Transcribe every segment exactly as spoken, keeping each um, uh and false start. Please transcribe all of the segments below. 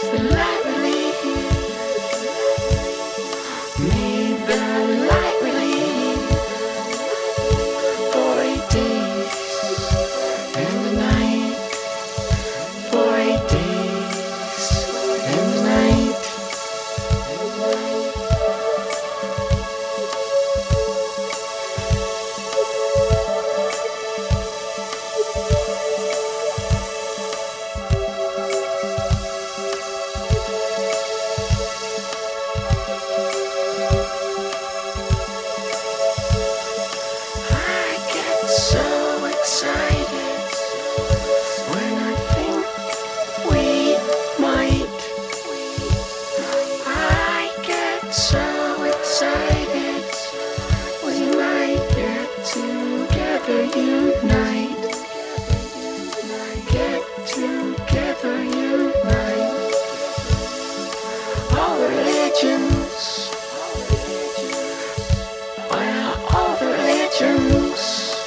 the light relief. May the light relief for eight days and the night. For eight days and the night. I get so excited when I think we might. I get so excited we might get together, unite. Get together, unite. All religions, well, all the religions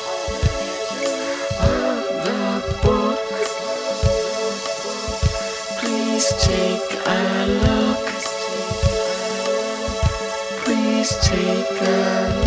of the book. Please take a look. Please take a look.